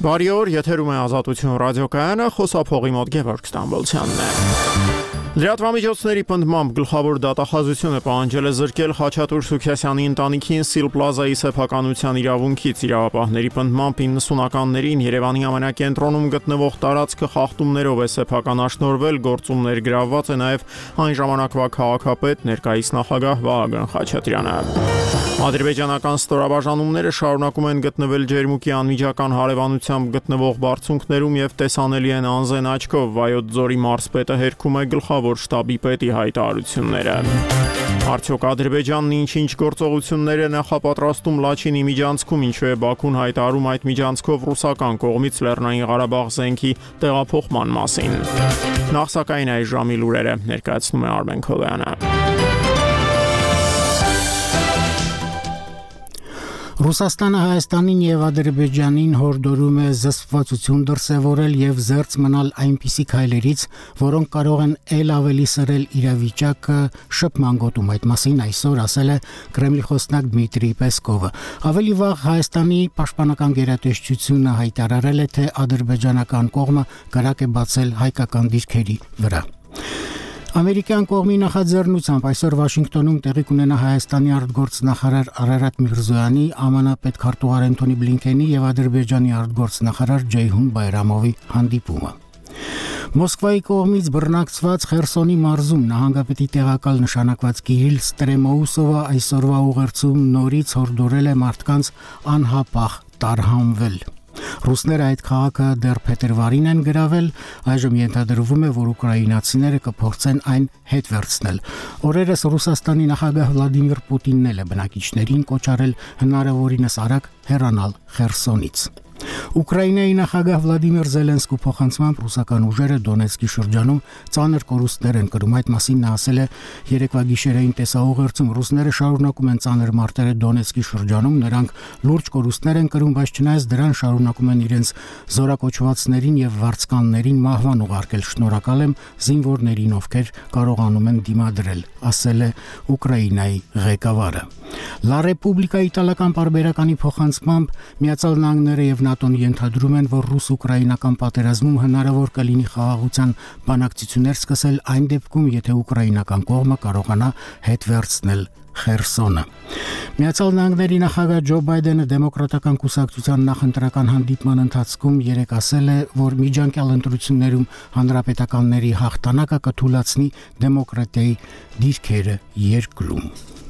Բարի օր, եթերում է Ազատություն ռադիոկայանը, խոսափողի մոտ Գևորգ Ստամբոլցյանն է։ Լրատվամիջոցների պնդմամբ գլխավոր դատախազությունը պահանջել է զրկել Խաչատուր Սուքիասյանի ընտանիքին Սիլ Պլազայի սեփականության իրավունքից։ Իրավապահների պնդմամբ 90-ականներին Երևանի ամենակենտրոնում գտնվող տարածքը խախտումներով է սեփականաշնորհվել, գործումներ գրավված է նաև այն ժամանակվա քաղաքապետ, ներկայիս նախագահ Վահագն Խաչատրյանը։ Ադրբեջանական ստորաբաժանումները շարունակում են գտնվել ջերմուկի անմիջական հարևանությամբ գտնվող բարձունքներում եւ տեսանելի են անզեն աչքով։ Վայոց ձորի մարզպետը հերքում է գլխավոր շտաբի պետի հայտարարությունները։ Արդյոք Ադրբեջանն ինչ գործողություններ է նախապատրաստում Լաչինի միջանցքում, ինչու է Բաքուն հայտարարում այդ միջանցքով ռուսական կողմից Լեռնային Ղարաբաղ զենքի տեղափոխման մասին։ Նախ սակայն այս ժամի լուրերը ներկայացնում է Արմեն Քոլյանը։ Ռուսաստանը Հայաստանին եւ Ադրբեջանին հորդորում է զսպվածություն դրսեւորել եւ զերծ մնալ այնպիսի քայլերից, որոնք կարող են ել ավելի սրել իրավիճակը, շփման գոտում այդ մասին այսօր ասել է Կրեմլի խոսնակ Դմիտրի Պեսկովը։ Ավելի վաղ Հայաստանի պաշտպանական գերատեսչությունը հայտարարել է, թե ադրբեջանական կողմը կրակ է բացել հայկական դիրքերի վրա։ Ամերիկյան կողմի նախաձեռնությամբ այսօր Վաշինգտոնում տեղի կունենա Հայաստանի արտգործնախարար Արարատ Միրզոյանի, ԱՄՆ պետքարտուղար Անթոնի Բլինքենի եւ Ադրբեջանի արտգործնախարար Ջեյհուն Բայրամովի հանդիպումը։ Մոսկվայի կողմից բռնակցված Խերսոնի մարզում նահանգապետի տեղակալ նշանակված Կիրիլ Ստրեմոուսովը այսօրվա ուղերձում նորից հորդորել է մարդկանց անհապաղ տարհանվել։ Ռուսները այդ քաղաքը դեռ փետրվարին են գրավել, այժմ ենթադրվում է, որ ուկրաինացիները կփորձեն այն հետ վերցնել։ Օրերս Ռուսաստանի նախագահ Վլադիմիր Պուտինն էլ է բնակիչներին կոչ արել հնարավորինս արագ հեռանալ Խերսոնից։ Ուկրաինայի նախագահ Վլադիմիր Զելենսկու փոխանցմամբ ռուսական ուժերը Դոնեցկի շրջանում ծանր կորուստներ են կրում։ Այդ մասին նա ասել է երեկվա գիշերային տեսաուղերձում։ Ռուսները շարունակում են ծանր մարտերը Դոնեցկի շրջանում, նրանք լուրջ կորուստներ են կրում, բայց չնայած դրան շարունակում են իրենց զորակոչվածներին եւ վարձկաններին մահվան ուղարկել։ Շնորհակալ եմ զինվորներին, ովքեր կարողանում են դիմադրել, ասել է Ուկրաինայի ղեկավարը։ Լա Ռեպուբլիկա իտալական պարբերականի փոխանցմամբ Միացյալ Նահանգները եւ ՆԱՏՕ-ն ենթադրում են, որ ռուս-ուկրաինական պատերազմում հնարավոր կլինի խաղաղության բանակցություններ սկսել այն դեպքում, եթե ուկրաինական կողմը կարողանա հետ վերցնել Խերսոնը։ Միացյալ Նահանգների նախագահ Ջո Բայդենը դեմոկրատական կուսակցության նախընտրական հանդիպման ընթացքում երեկ ասել է, որ միջանկյալ ընտրություններում հանրապետականների հաղթանակը կթույլատնի դեմոկրատիայի դիրքերը երկրում։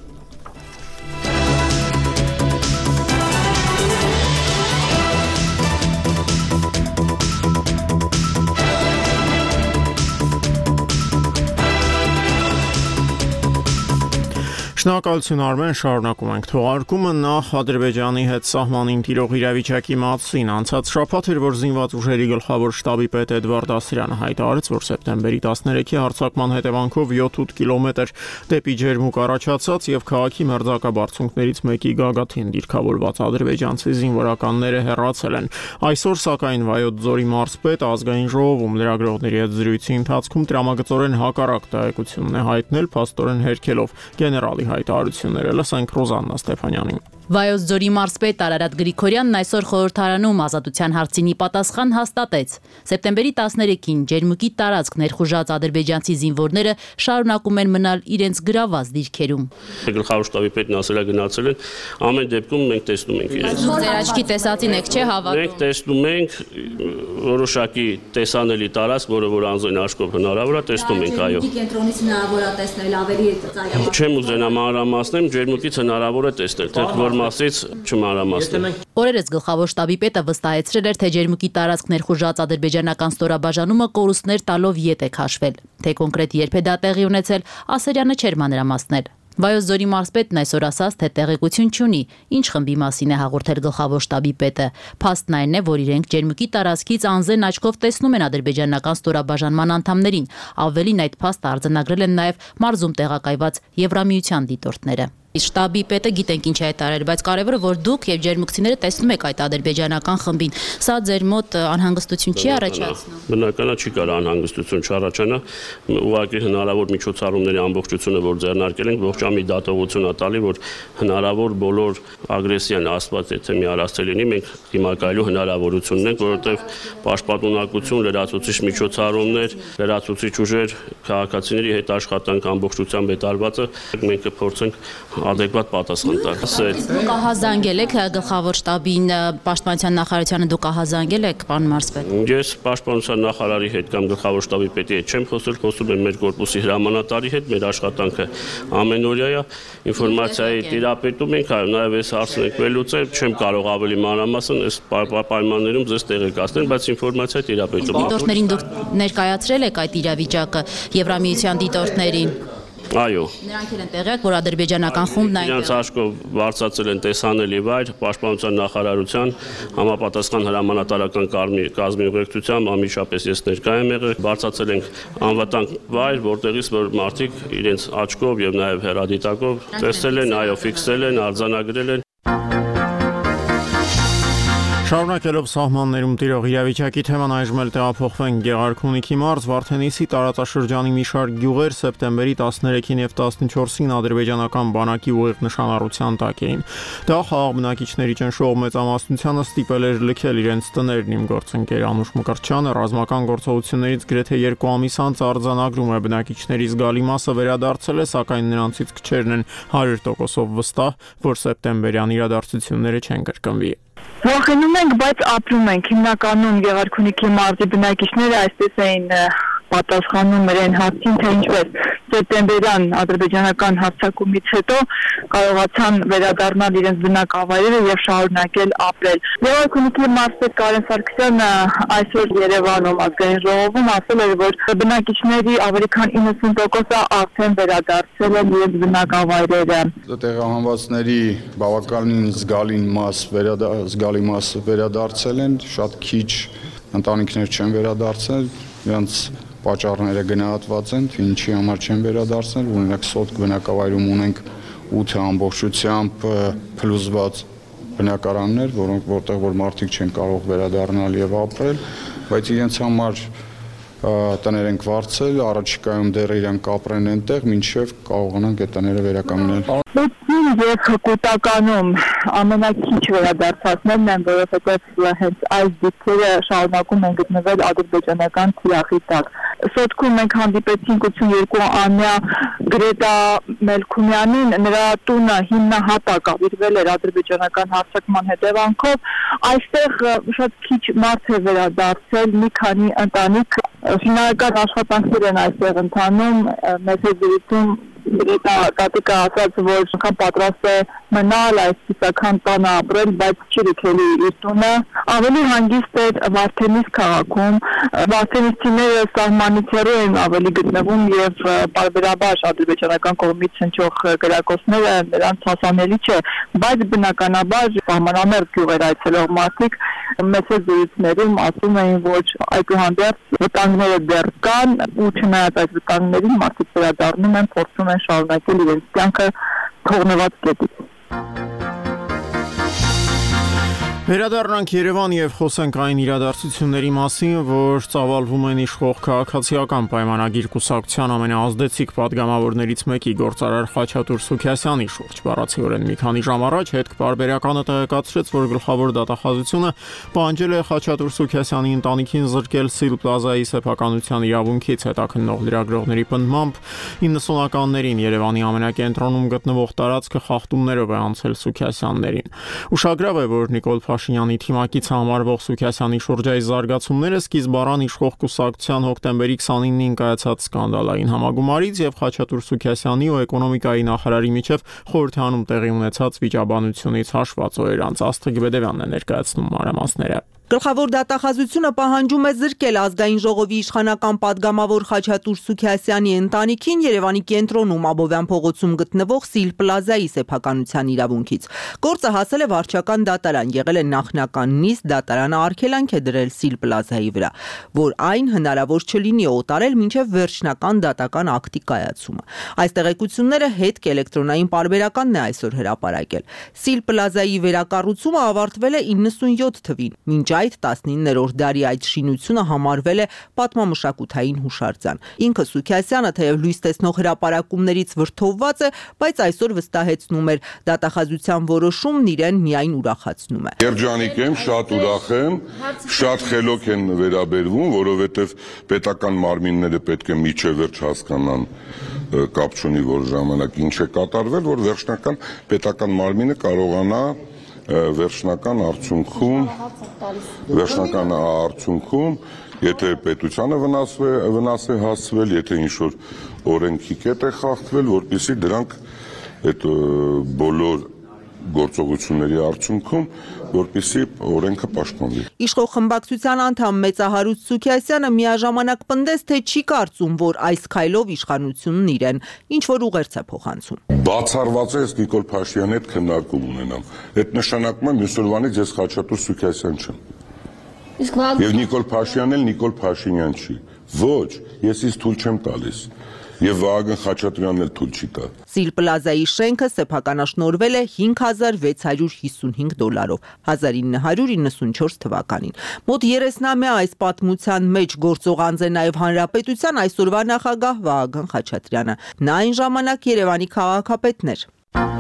Շնորհակալություն Արմեն, շարունակում ենք թողարկումը։ Նախ Ադրբեջանի հետ սահմանին տիրող իրավիճակի մասին անցած շաբաթ էր, որ զինված ուժերի գլխավոր շտաբի պետ Էդվարդ Ասրյանը հայտարարեց, որ սեպտեմբերի 13-ի հարձակման հետևանքով 7-8 կիլոմետր դեպի ջերմուկ առաջացած եւ քաղաքի մերձակաբարձունքներից մեկի գագաթին դիրքավորված ադրբեջանցի զինվորականները հեռացել են։ Այսօր սակայն Վայոց ձորի մարզպետ ազգային ժողովում լրագրողների հետ զրույցի ընթացքում տրամագծորեն հակառակ տեղեկությունն է հայտնել, փաստորեն հերքելով գեներալի հայտարարությունները։ Լսենք Ռոզաննա Ստեփանյանին։ Վայոց ձորի մարզպետ Արարատ Գրիգորյանն այսօր խորհրդարանում ազատության հարցինի պատասխան հաստատեց։ Սեպտեմբերի 13-ին ջերմուկի տարածք ներխուժած ադրբեջանցի զինվորները շարունակում են մնալ իրենց գրաված դիրքերում։ Գլխավոր շտաբի պետն ասել է գնացել են, ամեն դեպքում մենք տեսնում ենք իրենց։ Ձեր աչքի տեսածին եք, չէ՞ հավատում։ Մենք տեսնում ենք որոշակի տեսանելի տարածք, որը որ անձին աչքով հնարավոր է, տեսնում ենք, այո։ Կենտրոնից հնարավոր է տեսնել ավելի ծայրամասը։ Չեմ ուզենա մանրամասնել, ջերմուկից հնարավոր է տեսնել, թե որ մասից չմանրամասնել։ Օրերս գլխավոր շտաբի պետը վստահեցրել էր, թե ջերմուկի տարածք ներխուժած ադրբեջանական ստորաբաժանումը կորուստներ տալով ետ է քաշվել։ Թե կոնկրետ երբ է դա տեղի ունեցել, Ասերյանը չէր մանրամասնել։ Վայոց ձորի մարզպետն այսօր ասաց, թե տեղեկություն չունի, ինչ խմբի մասին է հաղորդել գլխավոր շտաբի պետը։ Փաստն այն է, որ իրենք ջերմուկի տարածքից անզեն աչքով տեսնում են ադրբեջանական ստորաբաժանման անդամներին։ Ավելին այդ փաստը արձանագրել են նաև մարզում տեղակայված Եվրամիության դիտորդները։ Շտաբի պետը գիտենք ինչ է հայտարարել, բայց կարևորը որ դուք եւ ջերմուկցիները տեսնում եք այդ ադրբեջանական խմբին։ Սա ձեր մոտ անհանգստություն չի առաջացնում։ Բնականա չի կարող անհանգստություն չառաջանա, ուղղակի հնարավոր միջոցառումների ամբողջությունը որ ձեռնարկել ենք, ողջամի դատողություն է տալի, որ հնարավոր բոլոր ագրեսիան աստված եթե մի առաստել լինի, մենք դիմակայելու հնարավորություն ունենք, որովհետեւ պաշտպանունակություն, լրացուցիչ միջոցառումներ, լրացուցիչ ուժեր, քաղաքացիների հետ աշխատանք ամբողջությամբ հետարվածը մենք կփորձենք adekvat պատասխան տալ։ Դուք ահազանգել եք գլխավոր շտաբին, պաշտպանության նախարարությանը դուք ահազանգել եք, պարոն Մարզպետ։ Ես պաշտպանության նախարարի հետ կամ գլխավոր շտաբի պետի հետ չեմ խոսել, խոսում եմ մեր կորպուսի հրամանատարի հետ, մեր աշխատանքը ամենօրյա է, ինֆորմացիայի տիրապետում ենք, նաև այս հարցն եք վերլուծել, չեմ կարող ավելի մանրամասն այս պայմաններում ձեզ տեղեկացնել, բայց ինֆորմացիա տիրապետում։ Դիտորդներին դուք ներկայացրել եք այդ իրավիճակը Եվրամիության դիտորդներին։ Այո։ Նրանք էլ են տեղյակ, որ ադրբեջանական խումբն այնտեղ։ Նրանց աշկով բարձրացել են տեսանելի վայր, պաշտպանության նախարարության համապատասխան հրամանատարական կազմի ուղեկցությամբ ամիջապես ես ներկայ եմ եղել, բարձրացել ենք անվտանգ վայր, որտեղից որ մարդիկ իրենց աջկով եւ նաեւ հեռադիտակով տեսել են, այո, ֆիքսել են, արձանագրել են։ Շարունակելով սահմաններում տիրող իրավիճակի թեման այժմ էլ տեղափոխվենք Գեղարքունիքի մարզ, Վարդենիսի տարածաշրջանի մի շարք գյուղեր սեպտեմբերի 13-ին եւ 14-ին ադրբեջանական բանակի ուղիղ նշանառության տակ էին։ Դա խաղաղ բնակիչների ճնշող մեծամասնությանը ստիպել էր լքել իրենց տներն։ Իմ գործընկեր Անուշ Մկրտչյանը ռազմական գործողություններից գրեթե 2 ամիս անց արձանագրում է բնակիչների զգալի մասը վերադարձել է, սակայն նրանցից քչերն են 100%-ով վստահ, որ սեպտեմբերյան իրադարձությունները չեն կրկնվի։ Վախենում ենք, բայց ապրում ենք։ Հիմնականում Գեղարքունիքի մարզի բնակիչները այսպես էին պատասխանում իրեն հարցին, թե ինչպես սեպտեմբերյան ադրբեջանական հարձակումից հետո կարողացան վերադառնալ իրենց բնակավայրերը եւ շարունակել ապրել։ Գեղարքունիքի մարզպետ Կարեն Սարգսյանը այսօր Երևանում ազգային ժողովում ասել էր, որ բնակիչների ավելի քան 90%-ը արդեն վերադարձել են իրենց բնակավայրերը։ Տեղահանվածների բավականին զգալի մաս վերադարձել են, շատ քիչ ընտանիքներ չեն վերադարձել, նրանց պատճառները գնահատված են, ինչի համար չեն վերադարձել, օրինակ Սոտք բնակավայրում ունենք 8 ամբողջությամբ փլուզված բնակարաններ, որտեղ որ մարդիկ չեն կարող վերադառնալ եւ ապրել, բայց իրենց համար տներ ենք վարձել, առաջիկայում դեռ իրանք ապրեն այնտեղ, մինչև կարողանանք այդ տները վերականգնել։ Ես կուտականում ամենակիչ վերադարձածներն են, որովհետև հենց այս դեպքերը շարունակում են գտնվել ադրբեջանական թիրախի տակ։ Սոտքում մենք հանդիպեցինք 82-ամյա Գրետա Մելքումյանին, նրա տունը հիմնահատակ ավիրվել էր ադրբեջանական հարձակման հետևանքով։ Այստեղ շատ քիչ մարդ է վերադարձել, մի քանի ընտանիք ֆինալական աշխատանքներ են այստեղ ընթանում, մեծ զրույցում Տատիկը ասաց, որ անգամ պատրաստ է մնալ այս ծիսական տանը ապրել, բայց չի լքելի իր տունը։ Ավելի հանգիստ էր Վարդենիս քաղաքում, վարդենիսցիները սահմանից հեռու են ավելի գտնվում եւ պարբերաբար ադրբեջանական կողմից հնչող գրակոչները նրանց հասանելի չէ, բայց բնականաբար սահմանամերձ գյուղեր այցելող մարդիկ մեծ զրույցներում ասում էին, որ այդուհանդերձ վտանգները դեռ կան ու չնայած այդ վտանգներին մարդիկ վերադառնում են, փորձում են շարունակել իրենց կյանքը թողնված կետից։ Վերադառնանք Երևան եւ խոսենք այն իրադարձությունների մասին, որ ծավալվում են իշխող քաղաքացիական պայմանագիր կուսակցության ամենաազդեցիկ падգամավորներից մեկի գործարար Խաչատուր Սուքիասյանի շուրջ։ Բառացիորեն մի քանի ժամ առաջ հետք-պարբերականը տեղեկացրեց, որ գլխավոր դատախազությունը պահանջել է Խաչատուր Սուքիասյանի ընտանիքին զրկել Սիլ Պլազայի սեփականության իրավունքից։ Հետաքննող լրագրողների պնդմամբ 90-ականներին Երևանի ամենակենտրոնում գտնվող տարածքը խախտումներով է անցել Սուքիասյաններին։ Ուշագրավ է, որ Նիկոլ Փաշինյանի թիմակից համարվող Սուքիասյանի շուրջային զարգացումները սկիզբ առան իշխող կուսակցության հոկտեմբերի 29-ին կայացած սկանդալային համագումարից եւ Խաչատուր Սուքիասյանի ու էկոնոմիկայի նախարարի միջև խորհրդանում տեղի ունեցած վիճաբանությունից հաշված օրեր անց։ Աստղիկ Բեդևյանն է ներկայացնում մանրամասները։ Գլխավոր դատախազությունը պահանջում է զրկել ազգային ժողովի իշխանական պատգամավոր Խաչատուր Սուքիասյանի ընտանիքին Երևանի կենտրոնում Աբովյան փողոցում գտնվող Սիլ Պլազայի սեփականության իրավունքից։ Գործը հասել է վարչական դատարան, եղել է նախնական նիստ, դատարանը արգելանք է դրել Սիլ Պլազայի վրա, որ այն հնարավոր չլինի օտարել մինչև վերջնական դատական ակտի կայացումը։ Այս տեղեկությունները հետք էլեկտրոնային պարբերականն է այսօր հրապարակել։ Սիլ Պլազայի վերակառուցումը ավարտվել է 97 թվին, մինչ այդ 19-րդ դարի այդ շինությունը համարվել է պատմամշակութային հուշարձան։ Ինքը Սուքիասյանը թեև լույս տեսնող հրապարակումներից վրդովված է, բայց այսօր վստահեցնում էր դատախազության որոշումն իրեն միայն ուրախացնում է։ Երջանիկ եմ, շատ ուրախ եմ, շատ խելոք են վերաբերվում, որովհետև պետական մարմինները պետք է միջև վերջ հասկանան, կապ չունի որ ժամանակ ինչ է կատարվել, որ վերջնական պետական մարմինը կարողանա վերջնական արդյունքում, եթե պետությանը վնաս է հասցվել, եթե ինչ-որ օրենքի կետ է խախտվել, որպեսզի դրանք այդ բոլոր գործողությունների արդյունքում, որպեսզի օրենքը պաշտպանվի։ Իշխող խմբակցության անդամ Մեծահարուց Սուքիասյանը միաժամանակ պնդեց, թե չի կարծում, որ այս քայլով իշխանությունն իրեն ինչ-որ ուղերձ է փոխանցում։ Բացառված է Նիկոլ Փաշինյանի հետ քննարկում ունենամ։ Այդ նշանակում է մյուս օրվանից ես Խաչատուր Սուքիասյան չեմ։ Եվ Նիկոլ Փաշինյանն էլ Նիկոլ Փաշինյան չի։ Ոչ, ես ինձ թույլ չեմ տալիս։ Եվ Վահագն Խաչատրյանն էլ թույլ չի տա։ Սիլ Պլազայի շենքը սեփականաշնորհվել է $5,655 1994 թվականին։ Մոտ 30-ամյա այս պատմության մեջ գործող անձ է նաև Հանրապետության այսօրվա նախագահ Վահագն Խաչատրյանը։ Նա այն ժամանակ Երևանի քաղաքապետն էր։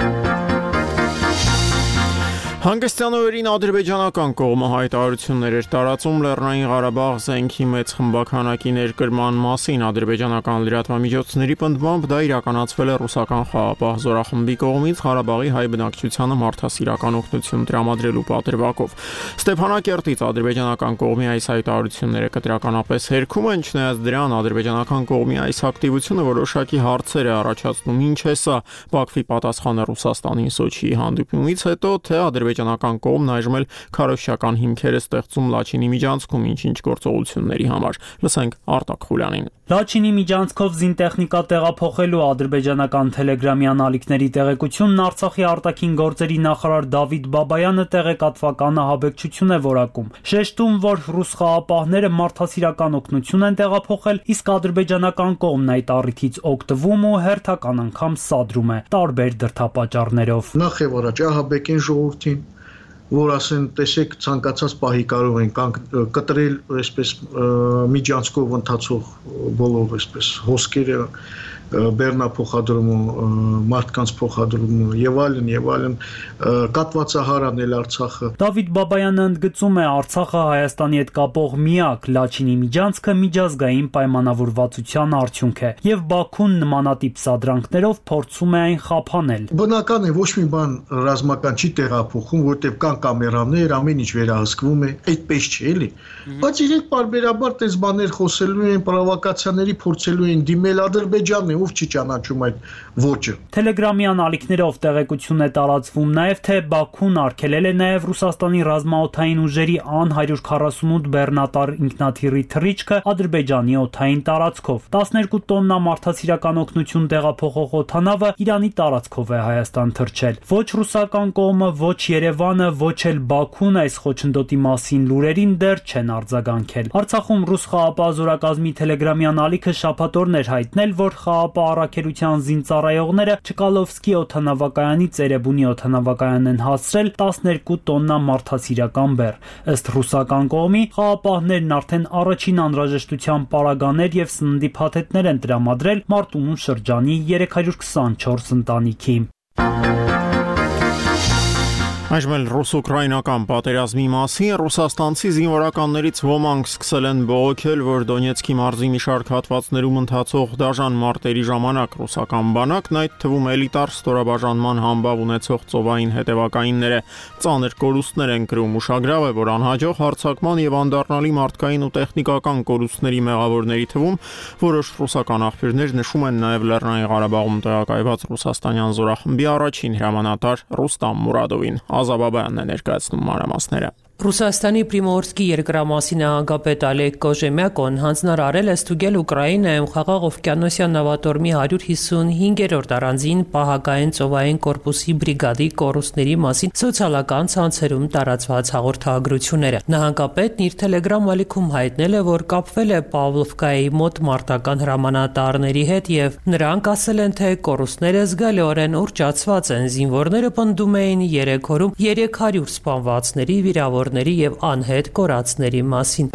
Հանգստյան օրերին ադրբեջանական կողմը հայտարարություններ էր տարածում Լեռնային Ղարաբաղ զենքի մեծ խմբականակի ներկրման մասին։ Ադրբեջանական լրատվամիջոցների պնդմամբ դա իրականացվել է ռուսական խաղաղապահ զորախմբի կողմից Ղարաբաղի հայ բնակչությանը մարդասիրական օգնություն տրամադրելու պատրվակով։ Ստեփանակերտից ադրբեջանական կողմի այս հայտարարությունները կտրականապես հերքում են, չնայած դրան ադրբեջանական կողմի այս ակտիվությունը որոշակի հարցեր է առաջացնում։ Ինչ է սա Բաքվի պատասխանը Ռուսաստանին Սոչիի հանդիպումից հետո, թե ադրբեջանական կողմն այժմ էլ քարոզչական հիմքեր է ստեղծում Լաչինի միջանցքում ինչ-ինչ գործողությունների համար։ Լսենք Արտակ Խուլյանին։ Լաչինի միջանցքով զինտեխնիկա տեղափոխելու ադրբեջանական Թելեգրամի անալիքների տեղեկությունն Արցախի արտաքին գործերի նախարար Դավիթ Բաբայանը տեղեկատվական ահաբեկչություն է որակում, շեշտում, որ ռուս խաղաղապահները մարդասիրական օգնություն են տեղափոխել, իսկ ադրբեջանական կողմն այդ առիթից օգտվում ու հերթական անգամ սադրում է տարբեր դրդապատճառներով։ Նախ եւ առաջ ահաբեկեն ժողովրդին, որ ասեն, տեսեք, ցանկացած պահի կարող են կտրել այսպես միջանցքով ընթացող բոլոր այսպես հոսքերը, բեռնափոխադրումը, մարդկանց փոխադրումը եւ այլն, կատվածահարան էլ Արցախը։ Դավիթ Բաբայանը ընդգծում է Արցախը Հայաստանի հետ կապող միակ Լաչինի միջանցքը միջազգային պայմանավորվածության արդյունք է եւ Բաքուն նմանատիպ սադրանքներով փորձում է այն խափանել։ Բնական է, ոչ մի բան ռազմական չի տեղափոխում, որտեղ կան կամերաներ, ամեն ինչ վերահսկվում է, այդպես չէ էլի։ Բայց իրենք բարբերաբար տես բաներ խոսելու են, պրովոկացիաների փորձելու են դիմել Ադրբեջանն ով չի ճանաչում այդ ոճը։ Թելեգրամի անալիքներով տեղեկություն է տարածվում նաև, թե Բաքուն արգելել է նաև Ռուսաստանի ռազմաօդային ուժերի Ան-148 բեռնատար ինքնաթիռի թռիչքը Ադրբեջանի օդային տարածքով։ 12 տոննա մարդասիրական օգնություն տեղափոխող օդանավը Իրանի տարածքով է Հայաստան թռչել։ Ոչ ռուսական կողմը, ոչ Երևանը, ոչ էլ Բաքուն այս խոչընդոտի մասին լուրերին դեռ չեն արձագանքել։ Արցախում ռուս խաղաղապահ զորակազմի Թելեգրամի անալիքը շաբաթօրն էր հայտնել, որ խաղաղապահ զինծառայողները Չկալովսկի օդանավակայանից Էրեբունի օդանավակայան են հասցրել 12 տոննա մարդասիրական բեռ։ Ըստ ռուսական կողմի, խաղաղապահներն արդեն առաջին անհրաժեշտության պարագաներ եւ սննդի փաթեթներ են տրամադրել Մարտունու շրջանի 324 ընտանիքի։ Այժմ էլ ռուս-ուկրաինական պատերազմի մասին ռուսաստանցի զինվորականներից ոմանք սկսել են բողոքել, որ Դոնեցկի մարզի մի շարք հատվածներում ընթացող դաժան մարտերի ժամանակ ռուսական բանակն, այդ թվում էլիտար ստորաբաժանման համբավ ունեցող ծովային հետևակայինները ծանր կորուստներ են կրում։ Ուշագրավ է, որ անհաջող հարձակման եւ անդառնալի մարդկային ու տեխնիկական կորուստների մեղավորների թվում որոշ ռուսական աղբյուրներ նշում են նաեւ Լեռնային Ղարաբաղում տեղակայված ռուսաստանյան զորախմբի առաջին հրամանատար Ռուստամ Մուրադովին։ Ազաբաբյանն է ներկայացնում մանրամասները։ Ռուսաստանի Պրիմորսկի երկրամասի նահանգապետ Օլեգ Կոժեմյակոն հանձնարարել է ստուգել Ուկրաինայում խաղաղ օվկիանոսյան նավատորմի 155-րդ առանձին պահակային ծովային կորպուսի բրիգադի կորուստների մասին սոցիալական ցանցերում տարածված հաղորդագրությունները։ Նահանգապետն իր Telegram ալիքում հայտնել է, որ կապվել է Պավլովկայի մոտ մարտական հրամանատարների հետ եւ նրանք ասել են, թե կորուստները զգալիորեն ուռճացված են։ Զինվորները պնդում էին 3 օրում 300 սպանվածների վիրավոր եւ անհետ կորածների մասին։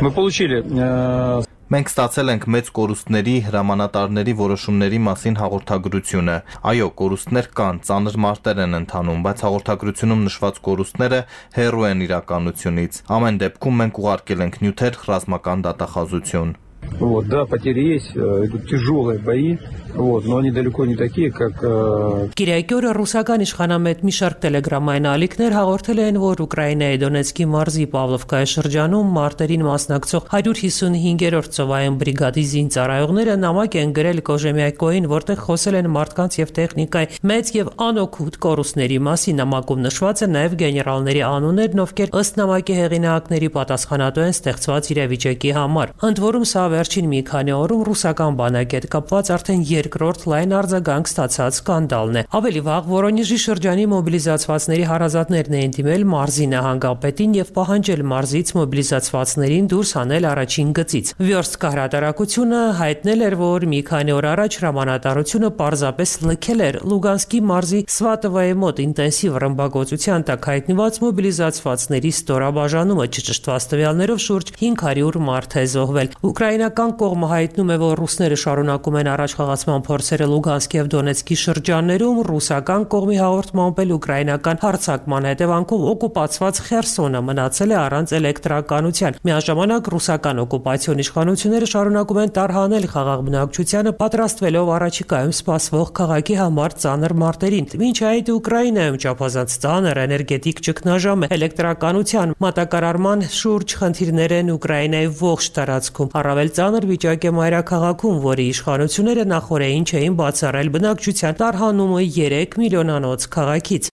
Մենք ստացել ենք մեծ կորուստների, հրամանատարների որոշումների մասին հաղորդագրությունը։ Այո, կորուստներ կան, ծանր մարտեր են ընթանում, բայց հաղորդագրությունում նշված կորուստները հեռու են իրականությունից։ Ամեն դեպքում մենք ուղարկել ենք նյութեր, ռազմական դատախազություն։ Да, потери есть, идут тяжелые бои, но они далеко не такие, как... Կիրակի օրը ռուսական իշխանամետ մի շարք տելեգրամային ալիքներ հաղորդել են, որ Ուկրաինայի Դոնեցկի մարզի Պավլովկայի շրջանում մարտերին մասնակցող 155-րդ ծովային բրիգադի զինծառայողները նամակ են գրել Կոժեմյակոին, որտեղ խոսել են մարդկանց եւ տեխնիկայի մեծ եւ անօգուտ կորուստների մասին։ Նամակում նշված են նաեւ գեներալների անուններն, ովքեր ըստ նամակի հեղինակների պատասխանատու են ստեղծված իրավիճակի համար։ Ընդ որում սա վերջին մի քանի օրում ռուսական բանակի հետ կապված արդեն երկրորդ լայն արձագանք ստացած սկանդալն է։ Ավելի վաղ Վորոնեժի շրջանի մոբիլիզացվածների հարազատներն էին դիմել մարզի նահանգապետին եւ պահանջել մարզից մոբիլիզացվածներին դուրս հանել առաջին գծից։ Վյորսկ հրատարակությունը հայտնել էր, որ մի քանի օր առաջ հրամանատարությունը պարզապես լքել էր Լուգանսկի մարզի Սվատովայի մոտ ինտենսիվ ռմբակոծության տակ հայտնված մոբիլիզացվածների ստորաբաժանումը, չճշտված տվյալներով շուրջ 500 մարդ է զոհվել։ Ուկրաինական կողմը հայտնում է, որ ռուսները շարունակում են առաջխաղացման փորձերը Լուգանսկ եւ Դոնեցկի շրջաններում, ռուսական կողմի հաղորդմամբ էլ ուկրաինական հարձակման հետևանքով օկուպացված Խերսոնը մնացել է առանց էլեկտրականության։ Միաժամանակ ռուսական օկուպացիոն իշխանությունները շարունակում են տարհանել խաղաղ բնակչությանը, պատրաստվելով առաջիկայում սպասվող քաղաքի համար ծանր մարտերին։ Մինչ այդ Ուկրաինայում չափազանց ծանր էներգետիկ ճգնաժամ է, էլեկտրականության մատակարարման շուրջ խնդիրներ են Ուկրաինայի ողջ տարածքում։ Առավել ծանր վիճակ է մայրաքաղաքում, որի իշխանությունները նախորդին չէին բացառել բնակչության տարհանումը 3 միլիոնանոց քաղաքից։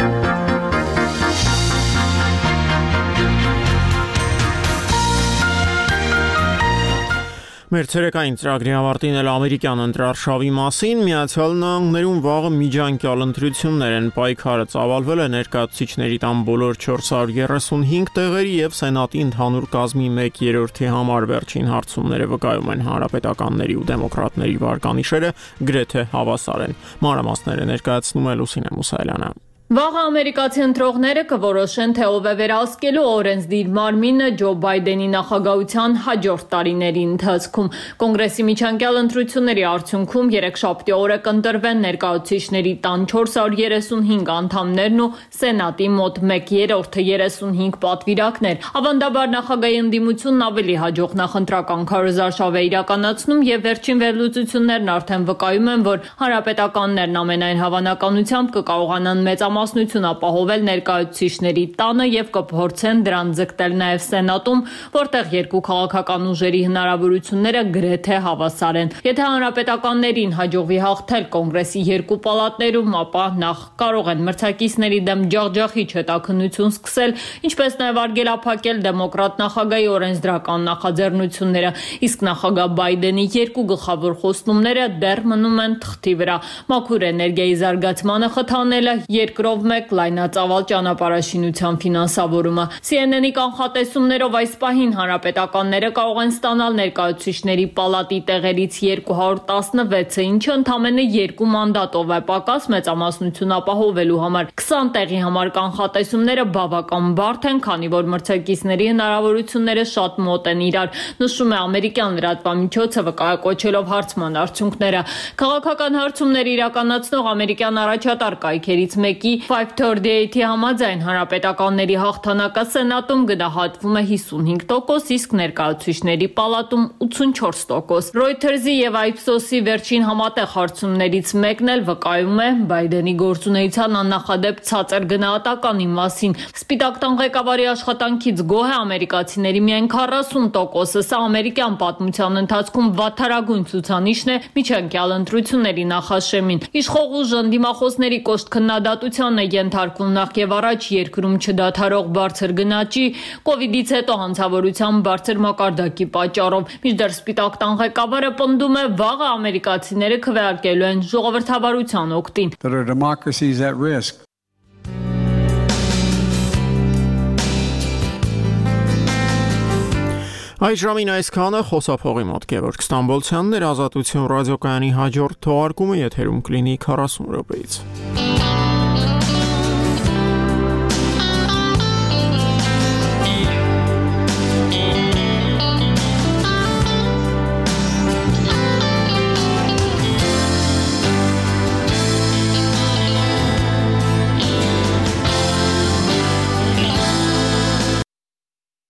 Մեր ցերեկային ծրագրի ավարտին էլ ամերիկյան ընտրարշավի մասին Միացյալ Նահանգներում վաղը միջանկյալ ընտրություններ են, պայքարը ծավալվել է ներկայացուցիչների տան բոլոր 435 տեղերի եւ Սենատի ընդհանուր կազմի 1/3-ի համար վերջին հարցումները վկայում են հանրապետականների ու դեմոկրատների վարկանիշերը գրեթե հավասար են։ Մանրամասները ներկայացնում է Լուսինե Մուսայելյանը։ Վաղը ամերիկացի ընտրողները կորոշեն, թե ով է վերահսկելու օրենսդիր մարմինը Ջո Բայդենի նախագահության հաջորդ տարիների ընթացքում։ Կոնգրեսի միջանկյալ ընտրությունների արդյունքում երեքշաբթի օրը կընտրվեն ներկայացուցիչների տան 435 անդամներն ու Սենատի մոտ 1/3-ը 35 պատվիրակներ։ Ավանդաբար նախագահի ընդդիմությունն ավելի հաջող նախընտրական քարոզարշավ է իրականացնում եւ վերջին վերլուծություններն արդեն վկայում են, որ հանրապետականներն ամենայն հավանականությամբ կկարողանան մեծամասնություն ապահովել ներկայացուցիչների տանը եւ կփորձեն դրան ձգտել նաեւ Սենատում, որտեղ երկու քաղաքական ուժերի հնարավորությունները գրեթե հավասար են։ Եթե հանրապետականներին հաջողվի հաղթել կոնգրեսի երկու պալատներում, ապա նախ կարող են մրցակիցների դեմ ջախջախիչ հետաքննություն սկսել, ինչպես նաեւ արգելափակել դեմոկրատ նախագահի օրենսդրական նախաձեռնությունները, իսկ նախագահ Բայդենի երկու գլխավոր խոստումները դեռ մնում են թղթի վրա։ Մաքուր էներգիայի զարգացմանը խթանելը, երկրով մեկ լայնածավալ ճանապարհաշինության ֆինանսավորումը։ CNN-ի կանխատեսումներով այս պահին հանրապետականները կարող են ստանալ ներկայացուցիչների պալատի տեղերից 216-ը, ինչը ընդամենը 2 մանդատով է պակաս մեծամասնություն ապահովելու համար։ 20 տեղի համար կանխատեսումները բավական բարդ են, քանի որ մրցակիցների հնարավորությունները շատ մոտ են իրար, նշում է ամերիկյան լրատվամիջոցը վկայակոչելով հարցման արդյունքները։ Քաղաքական հարցումներ իրականացնող ամերիկյան առաջատար կայքերից մեկի 538-ի համաձայն հանրապետականների հաղթանակը Սենատում գնահատվում է 55%, իսկ ներկայացուցիչների պալատում 84%։ Reuters-ի եւ Ipsos-ի վերջին համատեղ հարցումներից մեկն էլ վկայում է Բայդենի գործունեության աննախադեպ ցածր գնահատականի մասին։ Սպիտակ տան ղեկավարի աշխատանքից գոհ է ամերիկացիների միայն 40%-ը, սա ամերիկյան պատմության ընթացքում վատթարագույն ցուցանիշն է միջանկյալ ընտրությունների նախաշեմին։ Իշխող ուժը ընդդիմախոսների կոշտ քննադատության խոցելիության է ենթարկվում նախ եւ առաջ երկրում չդադարող բարձր գնաճի, կոവിഡ്ից հետո հանցավորության բարձր մակարդակի պատճառով։ Մինչդեռ Սպիտակ տան ղեկավարը պնդում է, վաղը ամերիկացիները քվեարկելու են ժողովրդավարության օգտին։ Այս ժամին այսքանը խոսափողի մոտ Գևորգ Ստամբոլցյանն էր, Ազատություն ռադիոկայանի հաջորդ թողարկումը եթերում կլինի 40 րոպեից։